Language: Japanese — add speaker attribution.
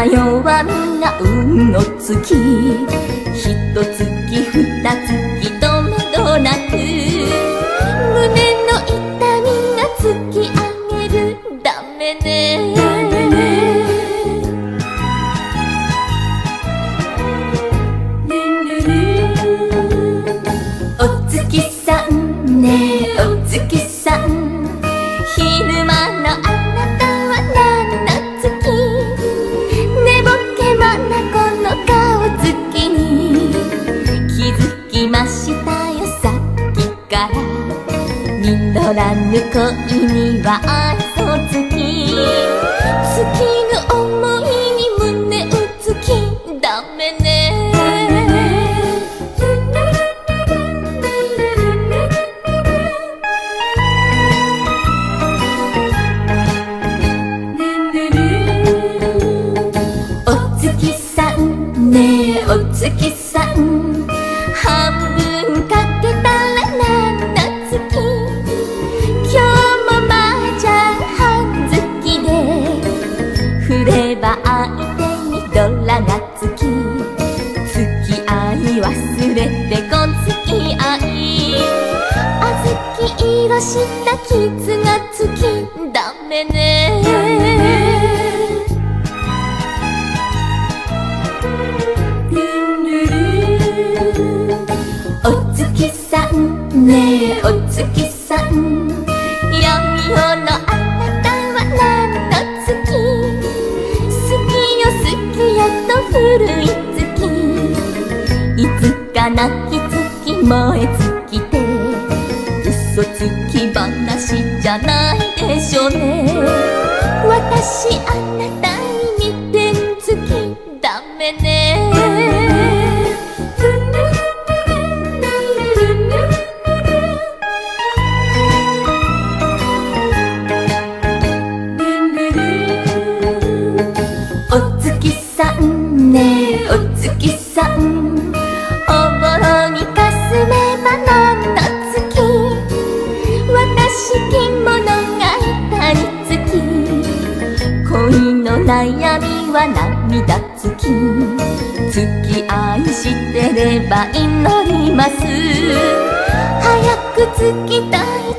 Speaker 1: な世はみんな運の月、ひと月ふた月とめどなく、胸の痛みが突き上げる。ダメねお月さんねえお月さん、昼間のあなたは何の月、寝ぼけまなこの顔つきに気づきましたよさっきから。実らぬ恋には愛想つき、尽きぬ思いに胸をつき。ダメねお月さんねえお月さん、半分かけたら何の月、今日も麻雀半月で振れば相手にドラがつき、付き合い忘れてこん付き合い、小豆色した傷がつき。ダメねお月さんねえお月さん、闇夜のあなたは何の月、好きよ好きよと古い月、いつか泣き月燃え尽きて、嘘つき話じゃないでしょうね。私あなたに似てる月。ダメねお月さんねえお月さん、おぼろにかすめば何の月、私着物が板につき、恋の悩みは涙つき、付き合いしてれば祈ります。早くつきたい